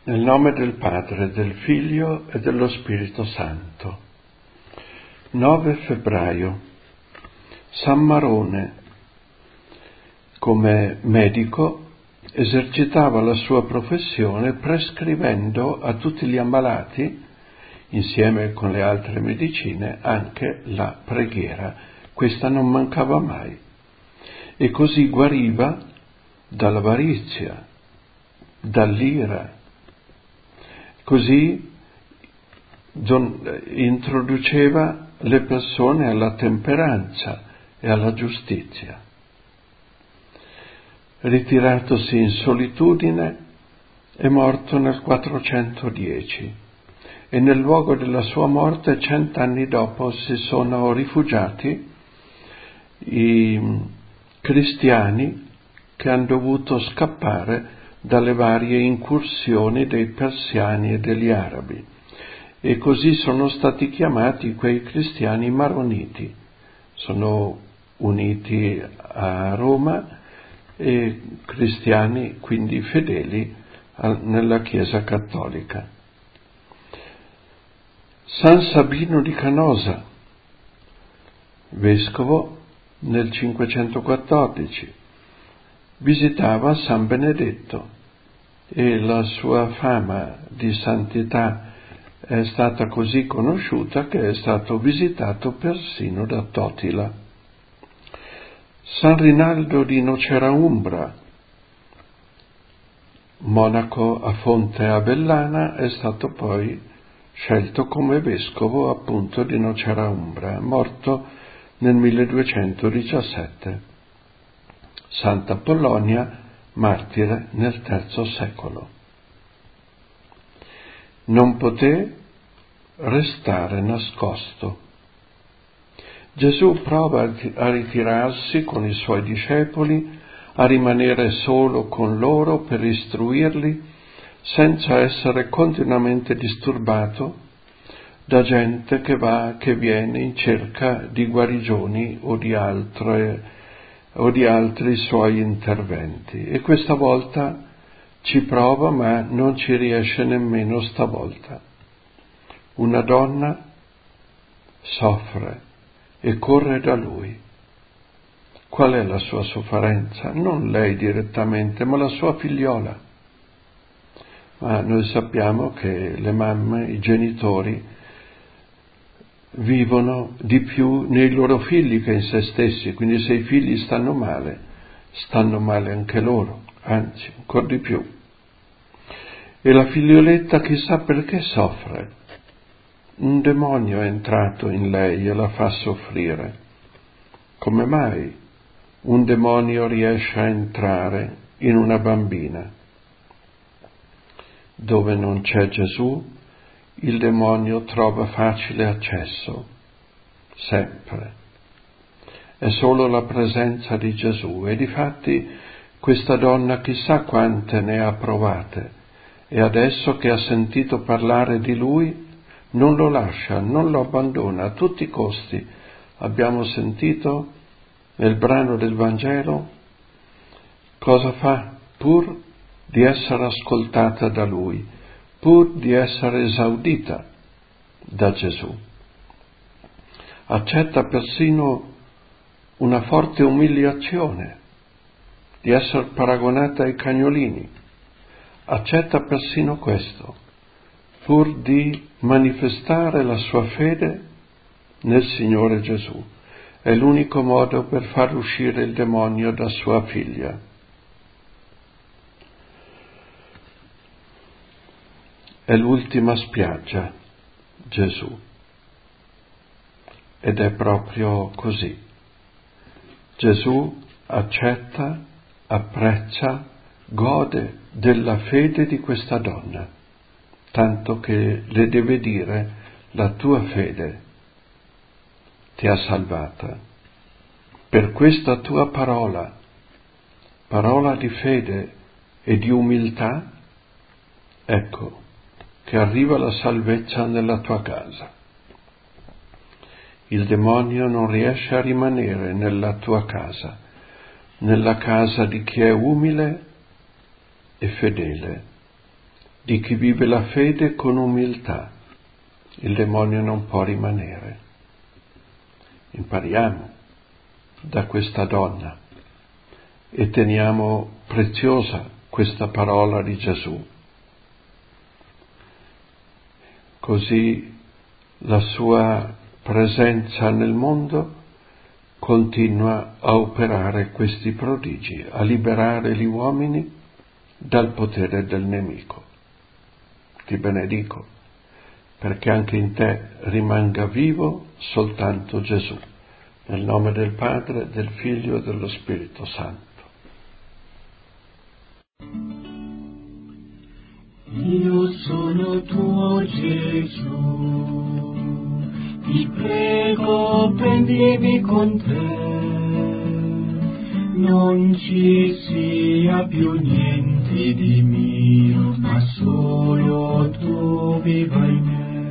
Nel nome del Padre, del Figlio e dello Spirito Santo. 9 febbraio. San Marone, come medico, esercitava la sua professione prescrivendo a tutti gli ammalati, insieme con le altre medicine, anche la preghiera. Questa non mancava mai. E così guariva dall'avarizia, dall'ira. Così introduceva le persone alla temperanza e alla giustizia. Ritiratosi in solitudine, è morto nel 410 e nel luogo della sua morte 100 anni dopo si sono rifugiati i cristiani che hanno dovuto scappare dalle varie incursioni dei persiani e degli arabi, e così sono stati chiamati quei cristiani maroniti. Sono uniti a Roma e cristiani, quindi fedeli nella Chiesa cattolica. San Sabino di Canosa, vescovo nel 514, visitava San Benedetto e la sua fama di santità è stata così conosciuta che è stato visitato persino da Totila. San Rinaldo di Nocera-Umbra, monaco a Fonte Avellana, è stato poi scelto come vescovo appunto di Nocera-Umbra, morto nel 1217. Santa Polonia, martire nel III secolo. Non poté restare nascosto. Gesù prova a ritirarsi con i suoi discepoli, a rimanere solo con loro per istruirli, senza essere continuamente disturbato da gente che viene in cerca di guarigioni o di altri suoi interventi. E questa volta ci prova, ma non ci riesce nemmeno stavolta. Una donna soffre e corre da lui. Qual è la sua sofferenza? Non lei direttamente, ma la sua figliola. Ma noi sappiamo che le mamme, i genitori, vivono di più nei loro figli che in se stessi, quindi se i figli stanno male anche loro, anzi, ancora di più. E la figlioletta chissà perché soffre. Un demonio è entrato in lei e la fa soffrire. Come mai un demonio riesce a entrare in una bambina? Dove non c'è Gesù, il demonio trova facile accesso, sempre. È solo la presenza di Gesù, e difatti questa donna chissà quante ne ha provate, e adesso che ha sentito parlare di Lui non lo lascia, non lo abbandona a tutti i costi. Abbiamo sentito nel brano del Vangelo cosa fa pur di essere ascoltata da Lui, pur di essere esaudita da Gesù. Accetta persino una forte umiliazione di essere paragonata ai cagnolini. Accetta persino questo, pur di manifestare la sua fede nel Signore Gesù. È l'unico modo per far uscire il demonio da sua figlia. È l'ultima spiaggia, Gesù. Ed è proprio così. Gesù accetta, apprezza, gode della fede di questa donna, tanto che le deve dire: la tua fede ti ha salvata. Per questa tua parola di fede e di umiltà, ecco che arriva la salvezza nella tua casa. Il demonio non riesce a rimanere nella tua casa, nella casa di chi è umile e fedele, di chi vive la fede con umiltà. Il demonio non può rimanere. Impariamo da questa donna e teniamo preziosa questa parola di Gesù. Così la sua presenza nel mondo continua a operare questi prodigi, a liberare gli uomini dal potere del nemico. Ti benedico, perché anche in te rimanga vivo soltanto Gesù, nel nome del Padre, del Figlio e dello Spirito Santo. Io sono tuo Gesù, ti prego prendimi con te, non ci sia più niente di mio, ma solo tu viva in me.